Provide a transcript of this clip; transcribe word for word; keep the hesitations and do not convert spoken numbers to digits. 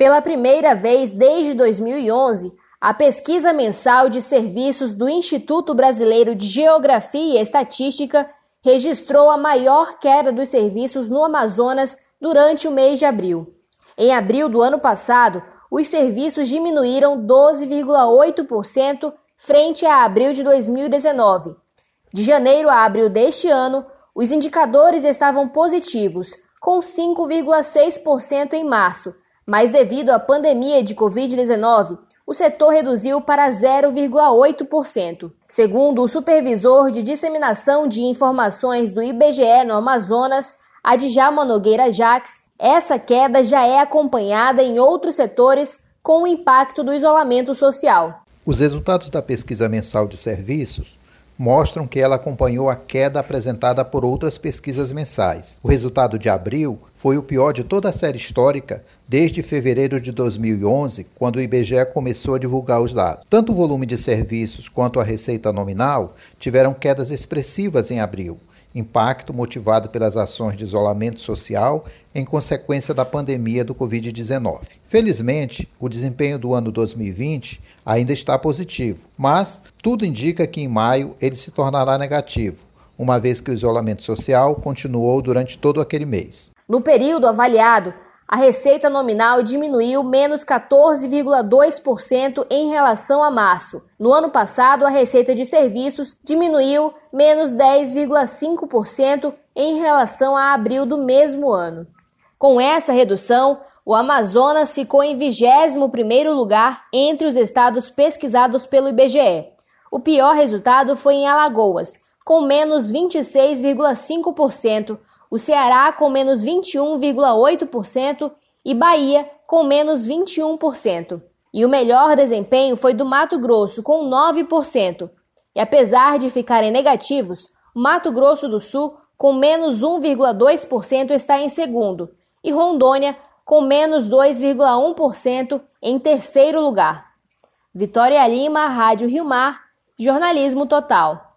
Pela primeira vez desde dois mil e onze, a pesquisa mensal de serviços do Instituto Brasileiro de Geografia e Estatística registrou a maior queda dos serviços no Amazonas durante o mês de abril. Em abril do ano passado, os serviços diminuíram doze vírgula oito por cento frente a abril de dois mil e dezenove. De janeiro a abril deste ano, os indicadores estavam positivos, com cinco vírgula seis por cento em março, mas devido à pandemia de covid dezenove, o setor reduziu para zero vírgula oito por cento. Segundo o supervisor de disseminação de informações do I B G E no Amazonas, Adjalma Nogueira Jacques, essa queda já é acompanhada em outros setores com o impacto do isolamento social. Os resultados da pesquisa mensal de serviços mostram que ela acompanhou a queda apresentada por outras pesquisas mensais. O resultado de abril foi o pior de toda a série histórica desde fevereiro de dois mil e onze, quando o I B G E começou a divulgar os dados. Tanto o volume de serviços quanto a receita nominal tiveram quedas expressivas em abril, impacto motivado pelas ações de isolamento social em consequência da pandemia do covid dezenove. Felizmente, o desempenho do ano dois mil e vinte ainda está positivo, mas tudo indica que em maio ele se tornará negativo, uma vez que o isolamento social continuou durante todo aquele mês. No período avaliado, a receita nominal diminuiu menos quatorze vírgula dois por cento em relação a março. No ano passado, a receita de serviços diminuiu menos dez vírgula cinco por cento em relação a abril do mesmo ano. Com essa redução, o Amazonas ficou em vigésimo primeiro lugar entre os estados pesquisados pelo I B G E. O pior resultado foi em Alagoas, com menos vinte e seis vírgula cinco por cento, o Ceará com menos vinte e um vírgula oito por cento e Bahia com menos vinte e um por cento. E o melhor desempenho foi do Mato Grosso, com nove por cento. E apesar de ficarem negativos, o Mato Grosso do Sul, com menos um vírgula dois por cento, está em segundo, e Rondônia, com menos dois vírgula um por cento, em terceiro lugar. Vitória Lima, Rádio Rio Mar, Jornalismo Total.